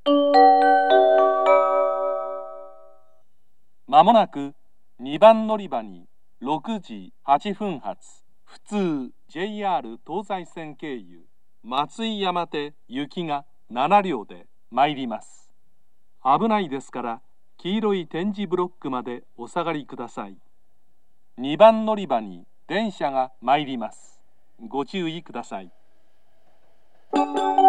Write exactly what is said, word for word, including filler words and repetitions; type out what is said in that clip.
まもなくにばん乗り場にろくじはっぷん発普通 ジェイアール 東西線経由松井山手行きがなな両で参ります。危ないですから黄色い点字ブロックまでお下がりください。にばん乗り場に電車が参ります。ご注意ください。